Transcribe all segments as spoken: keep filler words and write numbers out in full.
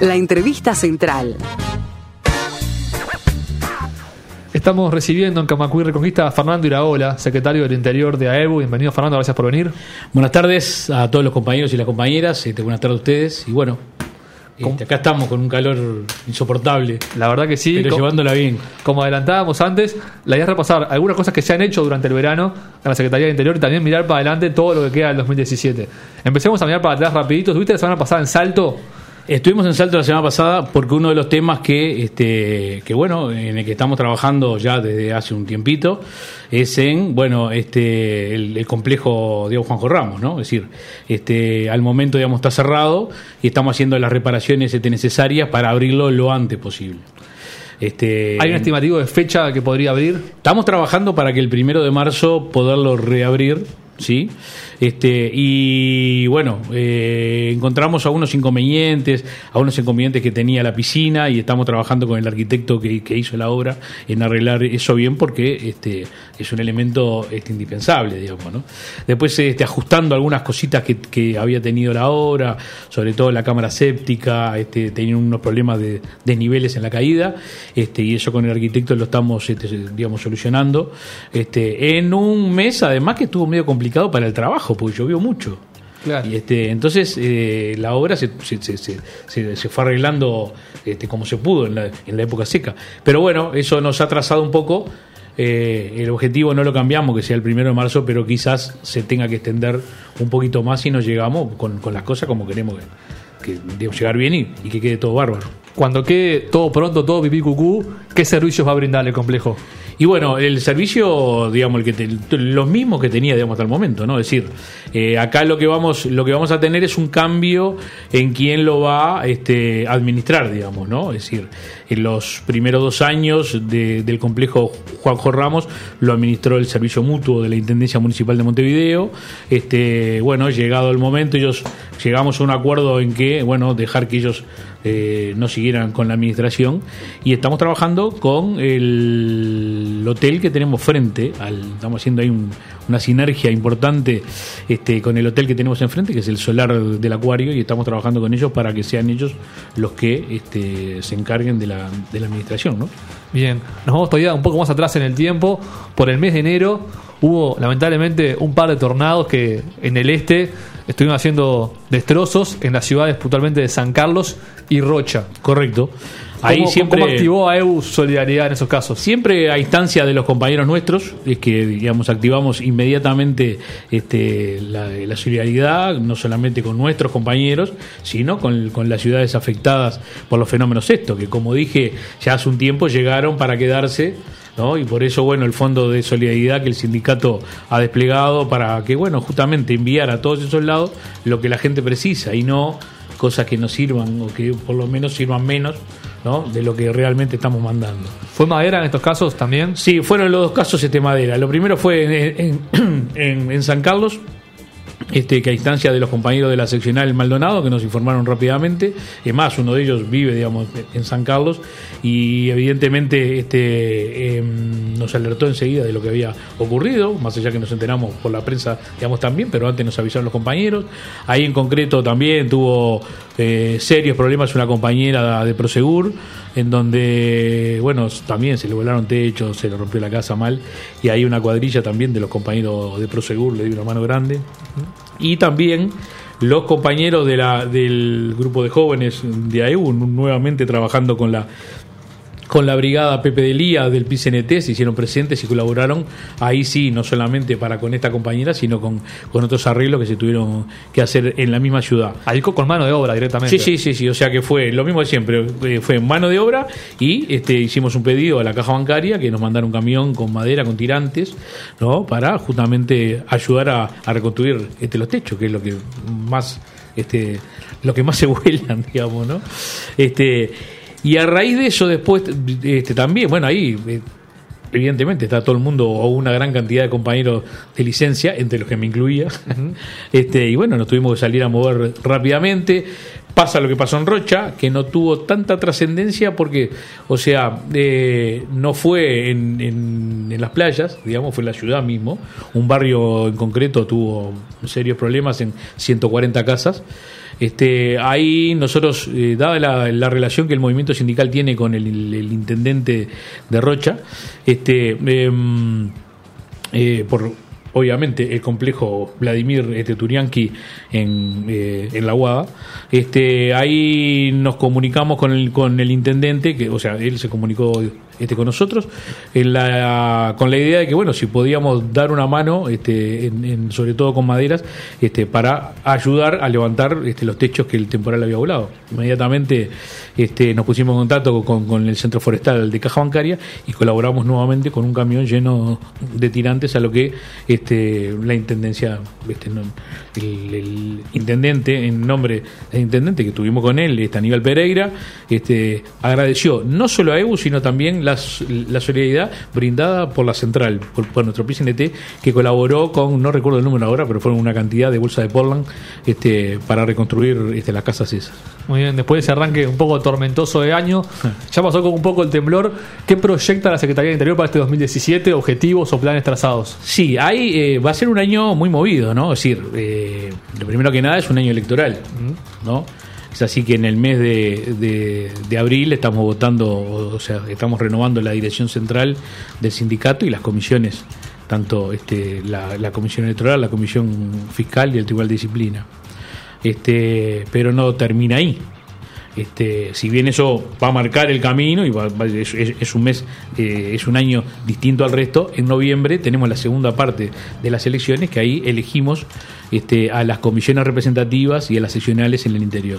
La entrevista central. Estamos recibiendo en Camacuy Reconquista a Fernando Iraola, secretario del Interior de A E B U. Bienvenido, Fernando, gracias por venir. Buenas tardes a todos los compañeros y las compañeras. Este, buenas tardes a ustedes. Y bueno, este, acá estamos con un calor insoportable. La verdad que sí. Pero como, llevándola bien. Como adelantábamos antes, la idea es repasar algunas cosas que se han hecho durante el verano en la Secretaría del Interior y también mirar para adelante todo lo que queda del dos mil diecisiete. Empecemos a mirar para atrás rapidito. ¿Estuviste la semana pasada en Salto? Estuvimos en Salto la semana pasada porque uno de los temas que, este, que bueno, en el que estamos trabajando ya desde hace un tiempito es en, bueno, este, el, el complejo Diego Juanjo Ramos, ¿no? Es decir, este, al momento, digamos, está cerrado y estamos haciendo las reparaciones este, necesarias para abrirlo lo antes posible. Este, ¿Hay un estimativo de fecha que podría abrir? Estamos trabajando para que el primero de marzo poderlo reabrir, ¿sí? Este, y bueno, eh, encontramos algunos inconvenientes, algunos inconvenientes que tenía la piscina y estamos trabajando con el arquitecto que, que hizo la obra en arreglar eso bien porque este, es un elemento este, indispensable, digamos, ¿no? Después este, ajustando algunas cositas que, que había tenido la obra, sobre todo la cámara séptica, este, tenía unos problemas de desniveles en la caída, este, y eso con el arquitecto lo estamos este, digamos, solucionando este, en un mes además que estuvo medio complicado para el trabajo porque llovió mucho. Claro. Y este, entonces eh, la obra se, se, se, se, se fue arreglando este, como se pudo en la, en la época seca. Pero bueno, eso nos ha atrasado un poco. Eh, el objetivo no lo cambiamos, que sea el primero de marzo, pero quizás se tenga que extender un poquito más y nos llegamos con, con las cosas como queremos que, que debemos llegar bien y, y que quede todo bárbaro. Cuando quede todo pronto, todo pipí cucú, ¿qué servicios va a brindar el complejo? Y bueno, el servicio, digamos, el que te, los mismos que tenía, digamos, hasta el momento, ¿no? Es decir, eh, acá lo que vamos, lo que vamos a tener es un cambio en quién lo va este, a administrar, digamos, ¿no? Es decir, en los primeros dos años de, del complejo Juanjo Ramos lo administró el servicio mutuo de la Intendencia Municipal de Montevideo. Este, bueno, llegado el momento, ellos llegamos a un acuerdo en que, bueno, dejar que ellos eh, no siguieran con la administración y estamos trabajando con el el hotel que tenemos frente al, estamos haciendo ahí un, una sinergia importante este, con el hotel que tenemos enfrente, que es el solar del acuario, y estamos trabajando con ellos para que sean ellos los que este, se encarguen de la, de la administración, ¿no? Bien, nos vamos todavía un poco más atrás en el tiempo. Por el mes de enero hubo lamentablemente un par de tornados que en el este estuvieron haciendo destrozos en las ciudades puntualmente de San Carlos y Rocha. Correcto. Ahí ¿Cómo, siempre, ¿Cómo activó A E B U solidaridad en esos casos? Siempre a instancia de los compañeros nuestros, es que digamos activamos inmediatamente este, la, la solidaridad, no solamente con nuestros compañeros, sino con, con las ciudades afectadas por los fenómenos estos, que como dije, ya hace un tiempo llegaron para quedarse, ¿no? Y por eso, bueno, el fondo de solidaridad que el sindicato ha desplegado para que, bueno, justamente enviar a todos esos lados lo que la gente precisa y no cosas que no sirvan o que por lo menos sirvan menos, ¿no? De lo que realmente estamos mandando. ¿Fue madera en estos casos también? Sí, fueron los dos casos este madera. Lo primero fue en, en, en, en San Carlos, este, que a instancia de los compañeros de la seccional Maldonado, que nos informaron rápidamente. Es más, uno de ellos vive, digamos, en San Carlos, y evidentemente este, eh, nos alertó enseguida de lo que había ocurrido, más allá que nos enteramos por la prensa, digamos, también, pero antes nos avisaron los compañeros. Ahí en concreto también tuvo eh, serios problemas una compañera de Prosegur, en donde, bueno, también se le volaron techos, se le rompió la casa mal, y ahí una cuadrilla también de los compañeros de Prosegur le dio una mano grande. Y también los compañeros de la, del grupo de jóvenes de A E B U, nuevamente trabajando con la con la brigada Pepe de Lía del P C N T, se hicieron presentes y colaboraron, ahí sí, no solamente para con esta compañera, sino con, con otros arreglos que se tuvieron que hacer en la misma ciudad. Ahí con mano de obra directamente. Sí, sí, sí, sí, o sea que fue lo mismo de siempre, fue mano de obra y este, hicimos un pedido a la caja bancaria que nos mandara un camión con madera, con tirantes, ¿no? Para justamente ayudar a, a reconstruir este, los techos, que es lo que más, este, lo que más se vuelan, digamos, ¿no? Este... Y a raíz de eso después este, también, bueno, ahí eh, evidentemente está todo el mundo o una gran cantidad de compañeros de licencia, entre los que me incluía, uh-huh. este, y bueno, nos tuvimos que salir a mover rápidamente. Pasa lo que pasó en Rocha, que no tuvo tanta trascendencia porque, o sea, eh, no fue en, en, en las playas, digamos, fue en la ciudad mismo. Un barrio en concreto tuvo serios problemas en ciento cuarenta casas. Este, ahí nosotros, eh, dada la, la relación que el movimiento sindical tiene con el, el intendente de Rocha, este, eh, eh, por obviamente el complejo Vladimir este, Turianqui en, eh, en La Aguada, este, ahí nos comunicamos con el, con el intendente, que, o sea, él se comunicó este, con nosotros, en la, con la idea de que, bueno, si podíamos dar una mano, este, en, en, sobre todo con maderas, este, para ayudar a levantar este, los techos que el temporal había volado. Inmediatamente este, nos pusimos en contacto con, con el Centro Forestal de Caja Bancaria y colaboramos nuevamente con un camión lleno de tirantes, a lo que este, la intendencia, este, no, el, el intendente, en nombre del intendente que tuvimos con él, este, Aníbal Pereira, este, agradeció no solo a E U, sino también la, la solidaridad brindada por la central, por, por nuestro P C N T, que colaboró con, no recuerdo el número ahora, pero fueron una cantidad de bolsas de Portland este, para reconstruir este, las casas esas. Muy bien, después de ese arranque un poco tormentoso de año, ya pasó con un poco el temblor. ¿Qué proyecta la Secretaría de Interior para este dos mil diecisiete? ¿Objetivos o planes trazados? Sí, ahí eh, va a ser un año muy movido, ¿no? Es decir, eh, lo primero que nada es un año electoral, ¿no? Es así que en el mes de, de, de abril estamos votando, o sea, estamos renovando la dirección central del sindicato y las comisiones, tanto este, la, la comisión electoral, la comisión fiscal y el tribunal de disciplina. Este, pero no termina ahí. Este, si bien eso va a marcar el camino y va, va, es, es un mes, eh, es un año distinto al resto, en noviembre tenemos la segunda parte de las elecciones, que ahí elegimos este, a las comisiones representativas y a las seccionales en el interior.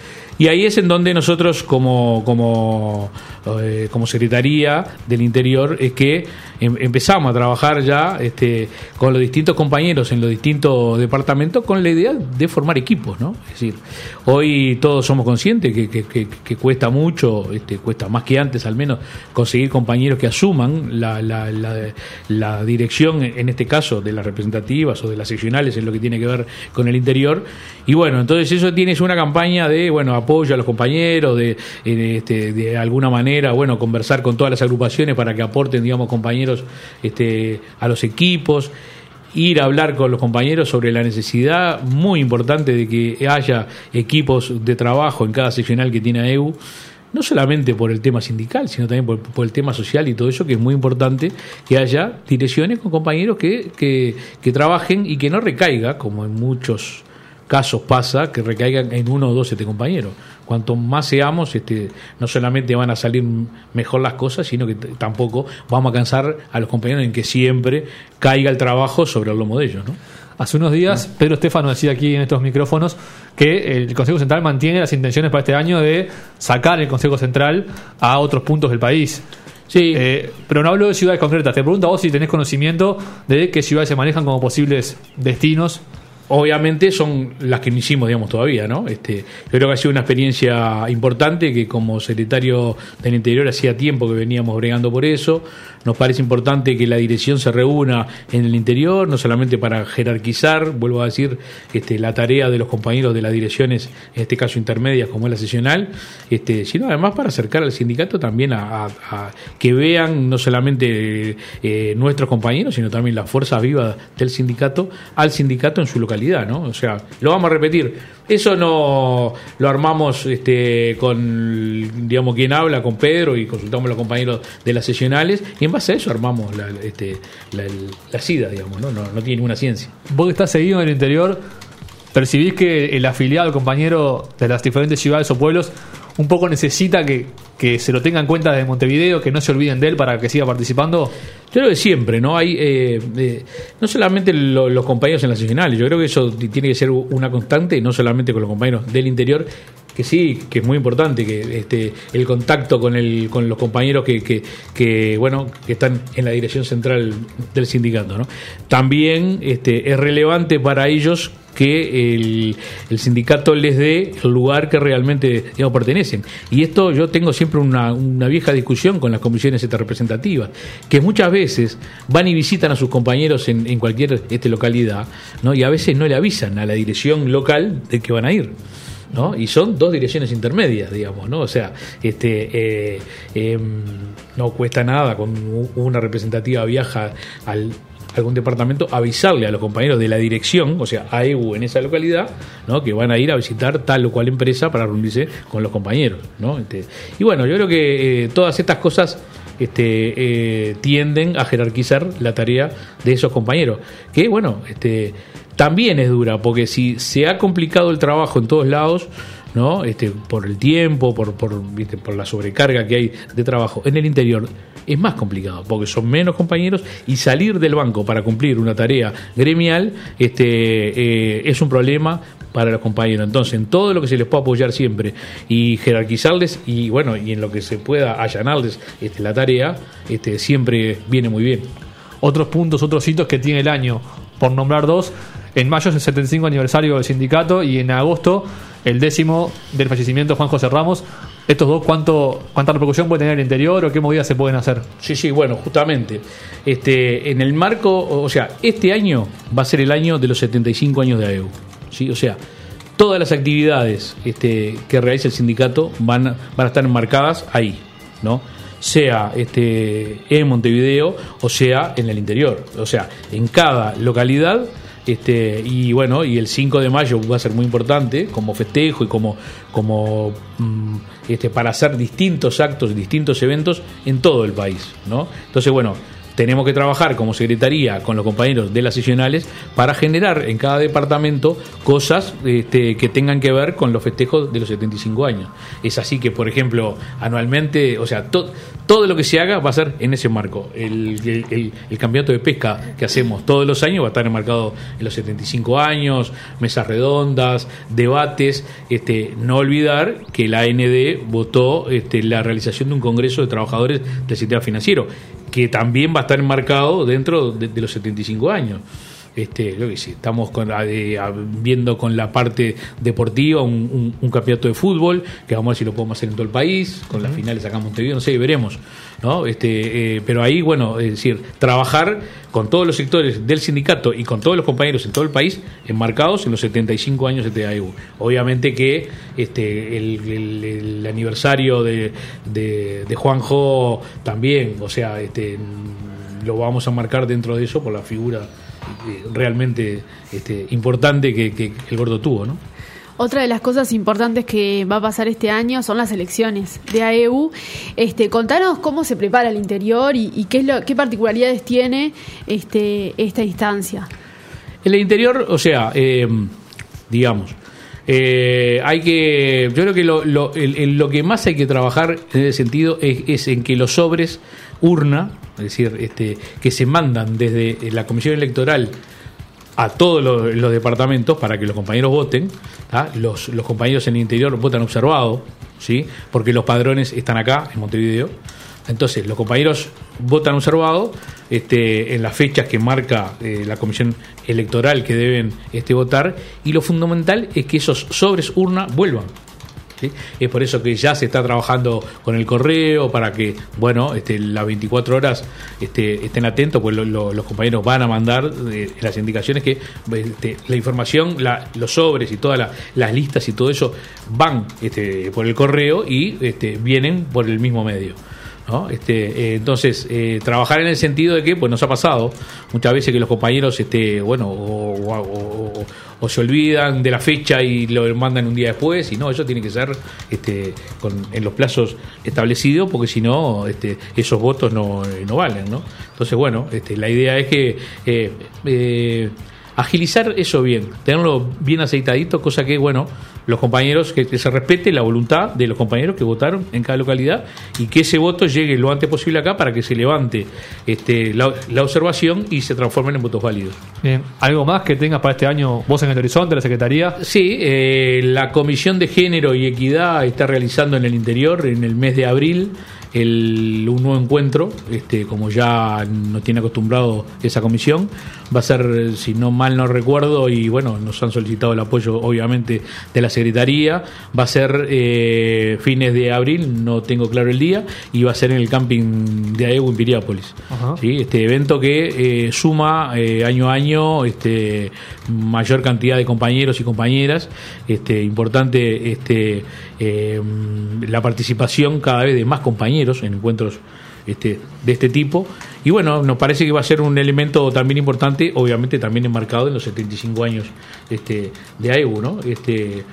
Y ahí es en donde nosotros como como, eh, como Secretaría del Interior es que em, empezamos a trabajar ya este, con los distintos compañeros en los distintos departamentos con la idea de formar equipos, ¿no? Es decir, hoy todos somos conscientes que, que, que, que cuesta mucho, este, cuesta más que antes al menos, conseguir compañeros que asuman la, la, la, la dirección, en este caso de las representativas o de las seccionales en lo que tiene que ver con el interior. Y bueno, entonces eso tienes una campaña de, bueno, apoyo a los compañeros, de, de, este, de alguna manera, bueno, conversar con todas las agrupaciones para que aporten, digamos, compañeros este, a los equipos, ir a hablar con los compañeros sobre la necesidad muy importante de que haya equipos de trabajo en cada seccional que tiene E U, no solamente por el tema sindical, sino también por, por el tema social y todo eso, que es muy importante que haya direcciones con compañeros que, que, que trabajen y que no recaiga, como en muchos casos pasa, que recaigan en uno o dos este compañeros. Cuanto más seamos, este, no solamente van a salir mejor las cosas, sino que t- tampoco vamos a cansar a los compañeros en que siempre caiga el trabajo sobre el lomo de ellos, ¿no? Hace unos días, ¿no? Pedro Stefano decía aquí en estos micrófonos que el Consejo Central mantiene las intenciones para este año de sacar el Consejo Central a otros puntos del país. Sí. Eh, pero no hablo de ciudades concretas. Te pregunto a vos si tenés conocimiento de qué ciudades se manejan como posibles destinos. Obviamente son las que no hicimos, digamos, todavía, ¿no? Este, yo creo que ha sido una experiencia importante, que como secretario del Interior hacía tiempo que veníamos bregando por eso. Nos parece importante que la dirección se reúna en el interior, no solamente para jerarquizar, vuelvo a decir, este, la tarea de los compañeros de las direcciones, en este caso intermedias, como es la seccional, este, sino además para acercar al sindicato también a, a, a que vean no solamente eh, nuestros compañeros, sino también la fuerza viva del sindicato, al sindicato en su localidad, ¿no? O sea, lo vamos a repetir. Eso no lo armamos este, con, digamos, quien habla, con Pedro, y consultamos a los compañeros de las seccionales, y en base a eso armamos la, este, la, la SIDA, digamos, ¿no? No, no tiene ninguna ciencia. Vos que estás seguido en el interior, ¿percibís que el afiliado, el compañero de las diferentes ciudades o pueblos, un poco necesita que, que se lo tenga en cuenta desde Montevideo, que no se olviden de él para que siga participando? Yo creo que siempre, ¿no? Hay eh, eh, no solamente lo, los compañeros en las seccionales, yo creo que eso tiene que ser una constante, no solamente con los compañeros del interior, que sí, que es muy importante, que este el contacto con el con los compañeros que, que, que bueno, que están en la dirección central del sindicato, ¿no? También este es relevante para ellos que el, el sindicato les dé el lugar que realmente, digamos, pertenecen. Y esto yo tengo siempre una, una vieja discusión con las comisiones este, representativas, que muchas veces van y visitan a sus compañeros en, en cualquier este, localidad, ¿no? Y a veces no le avisan a la dirección local de que van a ir, ¿no? Y son dos direcciones intermedias, digamos, ¿no? O sea, este eh, eh, no cuesta nada con una representativa viaja al algún departamento, avisarle a los compañeros de la dirección, o sea, A E U en esa localidad, ¿no? Que van a ir a visitar tal o cual empresa para reunirse con los compañeros, ¿no? Este, y bueno, yo creo que eh, todas estas cosas este, eh, tienden a jerarquizar la tarea de esos compañeros, que bueno, este, también es dura, porque si se ha complicado el trabajo en todos lados, ¿no? Este, por el tiempo, por, por, ¿viste? por la sobrecarga que hay de trabajo en el interior, es más complicado, porque son menos compañeros y salir del banco para cumplir una tarea gremial este, eh, es un problema para los compañeros. Entonces, en todo lo que se les pueda apoyar siempre y jerarquizarles y bueno, y en lo que se pueda allanarles este, la tarea, este, siempre viene muy bien. Otros puntos, otros hitos que tiene el año, por nombrar dos: en mayo es el setenta y cinco aniversario del sindicato y en agosto el décimo del fallecimiento de Juan José Ramos. Estos dos, ¿cuánto, ¿cuánta repercusión puede tener en el interior o qué movidas se pueden hacer? Sí, sí, bueno, justamente este, en el marco, o sea, este año va a ser el año de los setenta y cinco años de A E U, ¿sí? O sea, todas las actividades este, que realiza el sindicato van, van a estar enmarcadas ahí, ¿no? Sea este, en Montevideo o sea en el interior, o sea, en cada localidad. Este, y bueno, y el cinco de mayo va a ser muy importante como festejo y como, como mm, este, para hacer distintos actos, distintos eventos en todo el país, ¿no? Entonces, bueno, tenemos que trabajar como secretaría con los compañeros de las seccionales para generar en cada departamento cosas este, que tengan que ver con los festejos de los setenta y cinco años. Es así que, por ejemplo, anualmente, o sea, to, todo lo que se haga va a ser en ese marco. El, el, el, el campeonato de pesca que hacemos todos los años va a estar enmarcado en los setenta y cinco años, mesas redondas, debates. Este, no olvidar que la A N D votó este, la realización de un congreso de trabajadores del sistema financiero, que también va a estar enmarcado dentro de, de los setenta y cinco años. Este, lo que sí, estamos con, eh, viendo con la parte deportiva un, un, un campeonato de fútbol, que vamos a ver si lo podemos hacer en todo el país, con las finales acá en Montevideo, no sé, veremos, ¿no? Este, eh, pero ahí, bueno, es decir, trabajar con todos los sectores del sindicato y con todos los compañeros en todo el país, enmarcados en los setenta y cinco años de A E U. Obviamente que este, el, el, el aniversario de, de, de Juanjo también, o sea, este, lo vamos a marcar dentro de eso por la figura realmente este, importante que, que el gordo tuvo, ¿no? Otra de las cosas importantes que va a pasar este año son las elecciones de A E U. Este, contanos cómo se prepara el interior y, y qué es lo, qué particularidades tiene este, esta instancia. En el interior, o sea, eh, digamos, eh, hay que, yo creo que lo, lo, el, el, lo que más hay que trabajar en ese sentido es, es en que los sobres urna, es decir, este, que se mandan desde la Comisión Electoral a todos los, los departamentos para que los compañeros voten, ¿tá? los, los compañeros en el interior votan observado, ¿sí? Porque los padrones están acá en Montevideo. Entonces los compañeros votan observado este, en las fechas que marca eh, la Comisión Electoral que deben este, votar, y lo fundamental es que esos sobres urna vuelvan. ¿Sí? Es por eso que ya se está trabajando con el correo para que, bueno, este, las veinticuatro horas este, estén atentos, pues lo, lo, los compañeros van a mandar eh, las indicaciones que este, la información, la, los sobres y todas la, las listas y todo eso van este, por el correo y este, vienen por el mismo medio, ¿no? Este, eh, entonces, eh, trabajar en el sentido de que, pues nos ha pasado muchas veces que los compañeros, este, bueno, o, o, o, o se olvidan de la fecha y lo mandan un día después, y no, eso tiene que ser este, con, en los plazos establecidos, porque si no, este, esos votos no, no valen, ¿no? Entonces, bueno, este, la idea es que eh, eh, agilizar eso bien, tenerlo bien aceitadito, cosa que, bueno, los compañeros, que, que se respete la voluntad de los compañeros que votaron en cada localidad y que ese voto llegue lo antes posible acá para que se levante este, la, la observación y se transformen en votos válidos. Bien, ¿algo más que tengas para este año vos en el horizonte, la Secretaría? Sí, eh, la Comisión de Género y Equidad está realizando en el interior, en el mes de abril, el, un nuevo encuentro, este, como ya nos tiene acostumbrado esa comisión. Va a ser, si no mal no recuerdo, y bueno, nos han solicitado el apoyo obviamente de la Secretaría, va a ser eh, fines de abril, no tengo claro el día, y va a ser en el camping de A E U en Piriápolis. ¿Sí? Este evento que eh, suma eh, año a año este, mayor cantidad de compañeros y compañeras, este, importante este, eh, la participación cada vez de más compañeros en encuentros este, de este tipo. Y bueno, nos parece que va a ser un elemento también importante, obviamente también enmarcado en los setenta y cinco años este, de A E U, ¿no? Este,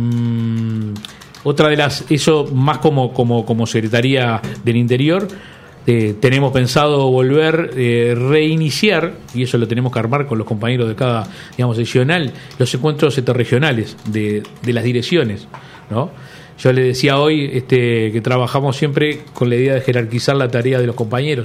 mmm, otra de las, eso más como, como, como Secretaría del Interior, eh, tenemos pensado volver, eh, reiniciar, y eso lo tenemos que armar con los compañeros de cada, digamos, seccional, los encuentros interregionales de, de las direcciones, ¿no? Yo le decía hoy este, que trabajamos siempre con la idea de jerarquizar la tarea de los compañeros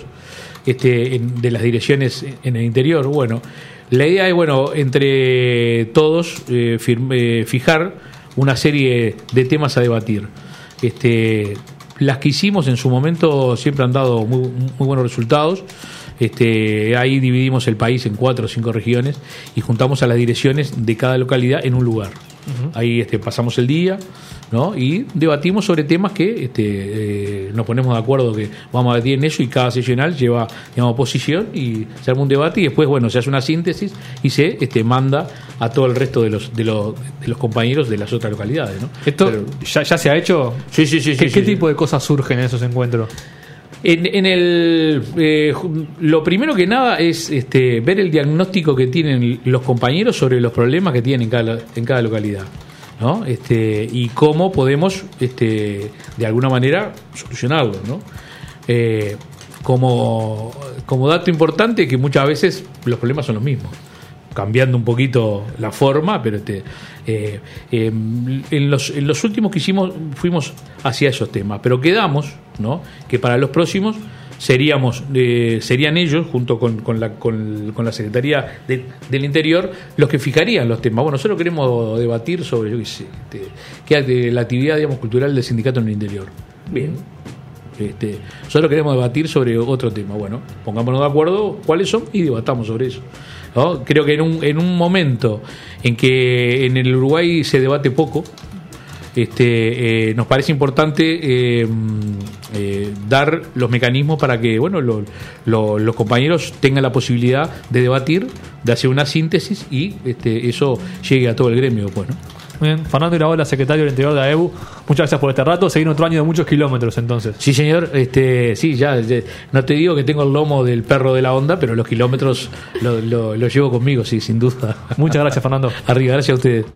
este, en, de las direcciones en el interior. Bueno, la idea es, bueno, entre todos eh, firme, eh, fijar una serie de temas a debatir. Este, las que hicimos en su momento siempre han dado muy, muy buenos resultados. Este, ahí dividimos el país en cuatro o cinco regiones y juntamos a las direcciones de cada localidad en un lugar. Uh-huh. Ahí este, pasamos el día, ¿no? Y debatimos sobre temas que este, eh, nos ponemos de acuerdo que vamos a debatir en eso, y cada seccional lleva, digamos, posición y se arma un debate, y después, bueno, se hace una síntesis y se este, manda a todo el resto de los de los, de los compañeros de las otras localidades, ¿no? ¿Esto Pero, ya, ya se ha hecho? Sí, sí, sí. ¿Qué, sí, ¿qué sí, tipo sí. de cosas surgen en esos encuentros? En, en el eh, lo primero que nada es este, ver el diagnóstico que tienen los compañeros sobre los problemas que tienen en cada, en cada localidad, ¿no? Este, y cómo podemos este, de alguna manera solucionarlos, ¿no? Eh, como, como dato importante, que muchas veces los problemas son los mismos, cambiando un poquito la forma, pero este, eh, eh, en, los, en los últimos que hicimos fuimos hacia esos temas, pero quedamos, ¿no?, que para los próximos seríamos eh, serían ellos, junto con, con, la, con, con la Secretaría de, del Interior, los que fijarían los temas. Bueno, nosotros queremos debatir sobre, yo qué sé, este, que de la actividad, digamos, cultural del sindicato en el interior. Bien. Este, nosotros queremos debatir sobre otro tema. Bueno, pongámonos de acuerdo cuáles son y debatamos sobre eso, ¿no? Creo que en un, en un momento en que en el Uruguay se debate poco, este, eh, nos parece importante eh, eh, dar los mecanismos para que, bueno, lo, lo, los compañeros tengan la posibilidad de debatir, de hacer una síntesis, y este, eso llegue a todo el gremio, pues, ¿no? Muy bien. Fernando Iraola, secretario del Interior de A E U, muchas gracias por este rato. Seguir otro año de muchos kilómetros, entonces. Sí, señor. Este, sí, ya, ya no te digo que tengo el lomo del perro de la onda, pero los kilómetros lo, lo, lo llevo conmigo, sí, sin duda. Muchas gracias, Fernando. Arriba, gracias a ustedes.